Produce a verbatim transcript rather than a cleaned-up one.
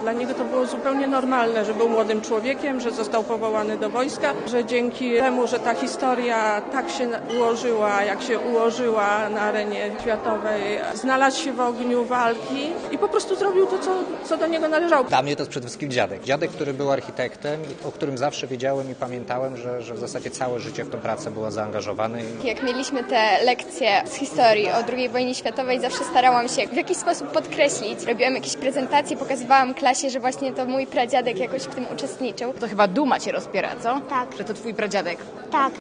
Dla niego to było zupełnie normalne, że był młodym człowiekiem, że został powołany do wojska, że dzięki temu, że ta historia tak się ułożyła, jak się ułożyła na arenie światowej, znalazł się w ogniu walki i po prostu zrobił to, co, co do niego należało. Dla mnie to jest przede wszystkim dziadek. Dziadek, który był architektem, o którym zawsze wiedziałem i pamiętałem, że, że w zasadzie całe życie w tę pracę było zaangażowany. Jak mieliśmy te lekcje z historii o drugiej wojnie światowej, zawsze starałam się w jakiś sposób podkreślić. Robiłam jakieś prezentacje, pokazywałam klasie, że właśnie to mój pradziadek jakoś w tym uczestniczył. To chyba duma cię rozpiera, co? Tak. Że to twój pradziadek. Tak.